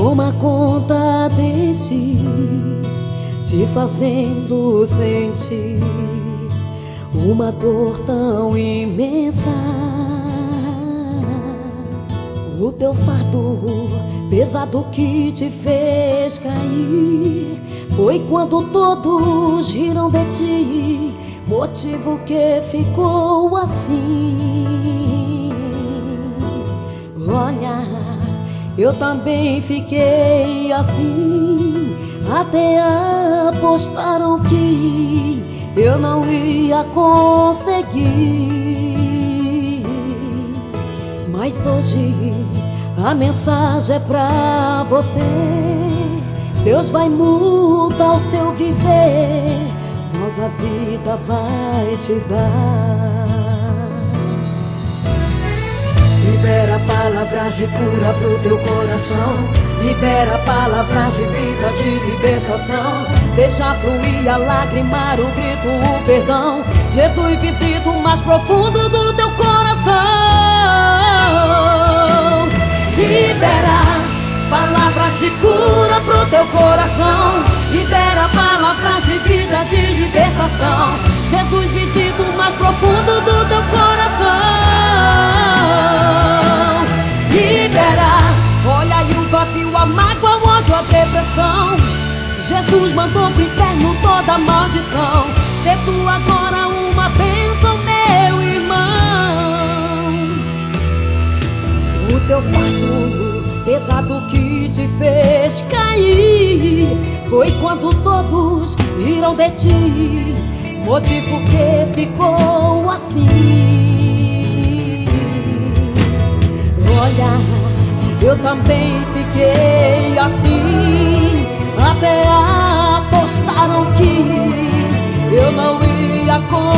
toma conta de ti, te fazendo sentir uma dor tão imensa. O teu fardo pesado que te fez cair foi quando todos riram de ti, motivo que ficou assim. Olha, eu também fiquei assim, até apostaram que eu não ia conseguir. Mas hoje a mensagem é pra você: Deus vai mudar o seu viver, nova vida vai te dar. Libera palavras de cura pro teu coração, libera palavras de vida, de libertação. Deixa fluir a lágrima, o grito, o perdão. Jesus visita o mais profundo do teu coração. Libera palavras de cura pro teu coração, libera palavras de vida, de libertação. Jesus visita o mais profundo do teu coração. Libera, olha aí o vazio, a mágoa, o ódio, a depressão. Jesus mandou pro inferno toda a maldição. Sê tu agora uma bênção, meu irmão. O teu fardo pesado que te fez cair foi quando todos riram de ti, motivo que ficou assim. Olha, eu também fiquei assim, até apostaram que eu não ia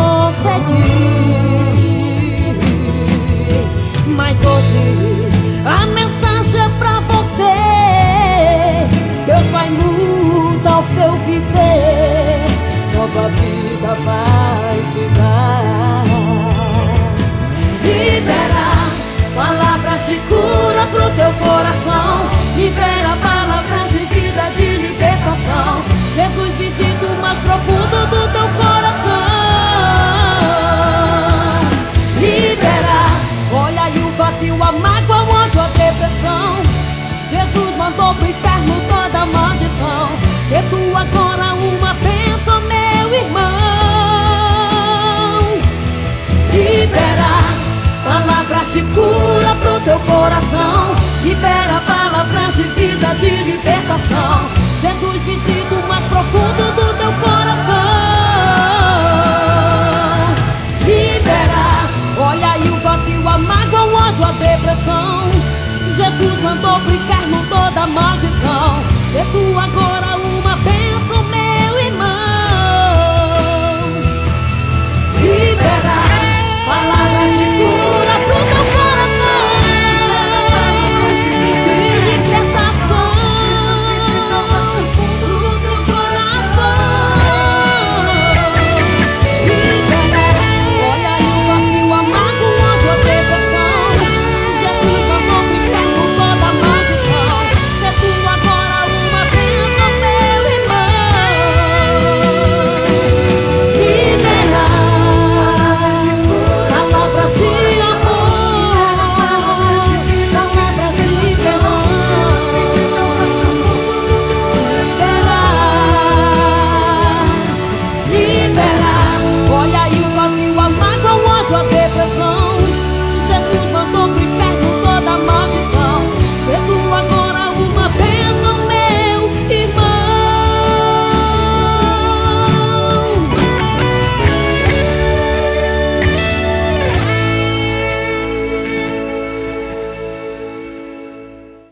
conseguir. Mas hoje a mensagem é pra você: Deus vai mudar o seu viver, nova vida vai te dar. Libera palavras de cura pro teu coração, libera palavras de vida, de libertação. Jesus visita o mais profundo do teu coração. Libera, olha aí o vazio, a mágoa, o ódio, a depressão. Jesus mandou pro inferno toda a maldição. Sê tu agora uma bênção, meu irmão. Libera palavras de cura pro teu coração, libera palavras de vida, de libertação. Jesus visita o mais profundo do teu coração. Libera, olha aí o vazio, a mágoa, o ódio, a depressão. Jesus mandou pro inferno